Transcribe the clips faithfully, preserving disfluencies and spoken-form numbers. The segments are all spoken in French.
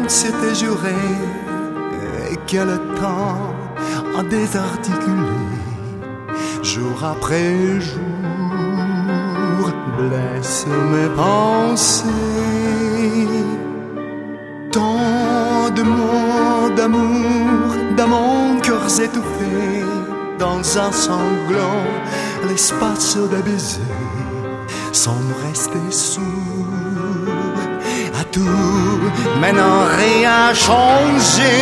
s'était juré et que le temps a désarticulé, jour après jour, blesse mes pensées. Tant de mots d'amour, d'amants cœurs étouffés, dans un sanglant, l'espace des baisers, sans nous rester sourds à tout, maintenant rien changé,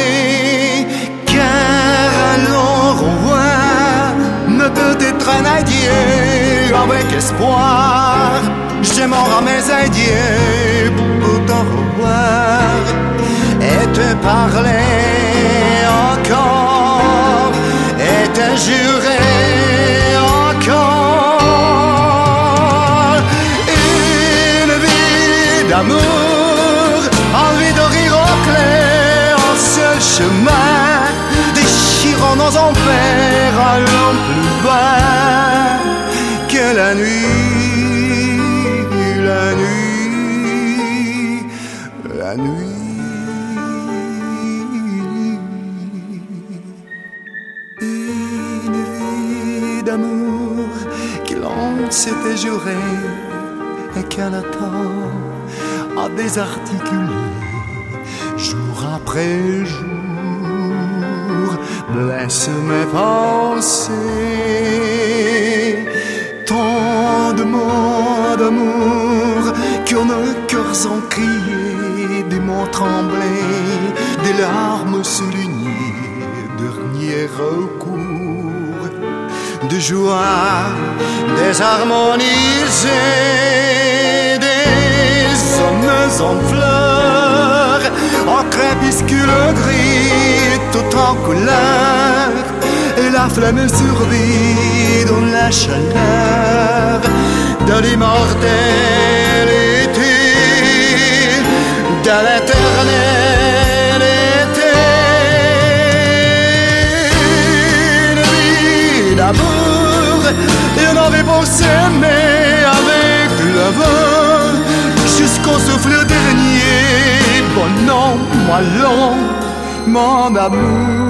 car alors au revoir ne peut être un adieu avec espoir. J'ai mort à mes adieux pour t'en revoir et te parler encore et te jurer encore une vie d'amour, envie de rire au clair, un seul chemin, déchirant nos enfers, allant plus bas que la nuit, la nuit, la nuit. Une vie d'amour que l'on s'était juré et qu'un temps a désarticulé, jour après jour, blesse mes pensées. Tant de mots d'amour que nos cœurs ont crié, des mots tremblés, des larmes soulignées, dernier recours de joie désharmonisée, des hommes en fleurs, en crépuscule gris, tout en couleur, et la flamme survit dans la chaleur de l'immortalité, de l'éternité. Une vie d'amour, une envie pour s'aimer avec le vent, jusqu'au souffle dernier, bon an, mal an, mon amour.